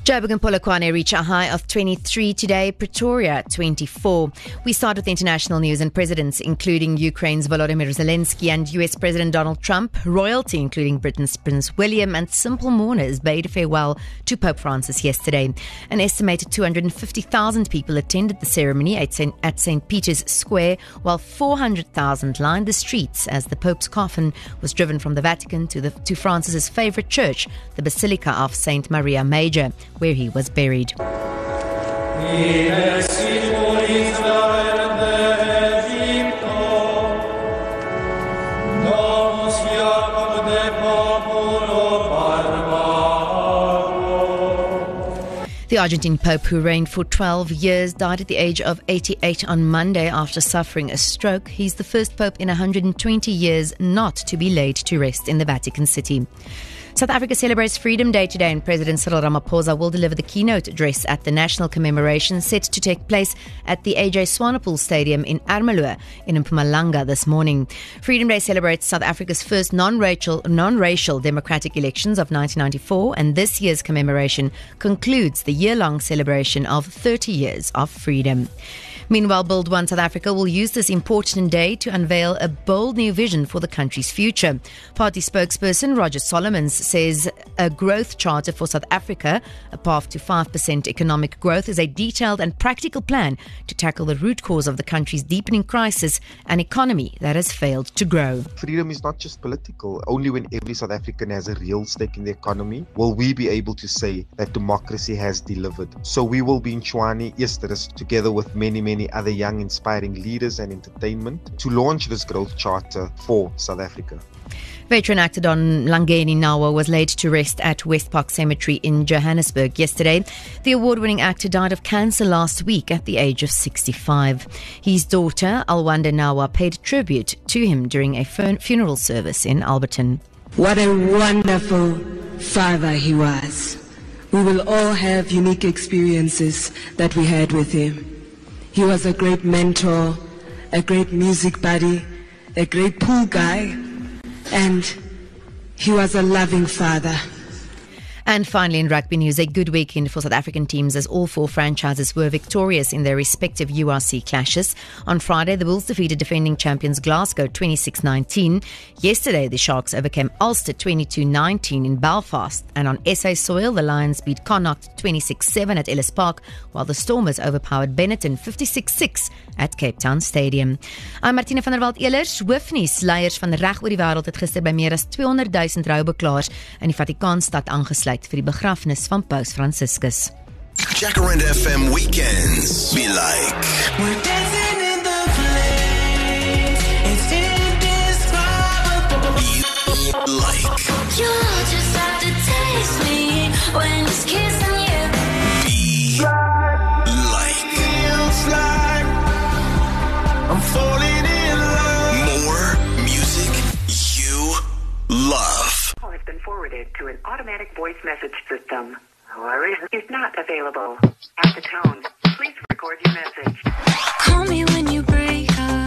Joburg and Polokwane reach a high of 23 today, Pretoria 24. We start with international news and presidents, including Ukraine's Volodymyr Zelensky and US President Donald Trump, royalty, including Britain's Prince William, and simple mourners bade farewell to Pope Francis yesterday. An estimated 250,000 people attended the ceremony at St. Peter's Square, while 400,000 lined the streets as the Pope's coffin was driven from the Vatican to Francis's favorite church, the Basilica of St. Maria Major, where he was buried. The Argentine Pope, who reigned for 12 years, died at the age of 88 on Monday after suffering a stroke. He's the first Pope in 120 years not to be laid to rest in the Vatican City. South Africa celebrates Freedom Day today, and President Cyril Ramaphosa will deliver the keynote address at the national commemoration set to take place at the AJ Swanepoel Stadium in Ermelo in Mpumalanga this morning. Freedom Day celebrates South Africa's first non-racial democratic elections of 1994, and this year's commemoration concludes the year-long celebration of 30 years of freedom. Meanwhile, Build One South Africa will use this important day to unveil a bold new vision for the country's future. Party spokesperson Roger Solomons says a growth charter for South Africa, a path to 5% economic growth, is a detailed and practical plan to tackle the root cause of the country's deepening crisis, an economy that has failed to grow. Freedom is not just political. Only when every South African has a real stake in the economy will we be able to say that democracy has delivered. So we will be in Tshwane, Easteris, together with many other young inspiring leaders and entertainment to launch this growth charter for South Africa. Veteran actor Don Langeni Nawa was laid to rest at West Park Cemetery in Johannesburg yesterday. The award-winning actor died of cancer last week at the age of 65. His daughter, Alwanda Nawa, paid tribute to him during a funeral service in Alberton. What a wonderful father he was. We will all have unique experiences that we had with him. He was a great mentor, a great music buddy, a great pool guy, and he was a loving father. And finally, in rugby news, a good weekend for South African teams as all four franchises were victorious in their respective URC clashes. On Friday, the Bulls defeated defending champions Glasgow 26-19. Yesterday, the Sharks overcame Ulster 22-19 in Belfast. And on SA soil, the Lions beat Connacht 26-7 at Ellis Park, while the Stormers overpowered Benetton 56-6 at Cape Town Stadium. I'm Martine van der Walt-Elers. Hoofnuus, leiers van reg oor die wêreld het gister by meer as 200,000 roubeklaars in die Vatikaanstad aangesluit vir die begrafnis van Paus Franciscus. Jacaranda FM weekends be like. We're dancing in the flames. It's indescribable. You like. You'll just have to taste me when it's kissing you. Be like. Feels like I'm falling in love. More music you love. Has been forwarded to an automatic voice message system. However, is not available. At the tone, please record your message. Call me when you break up.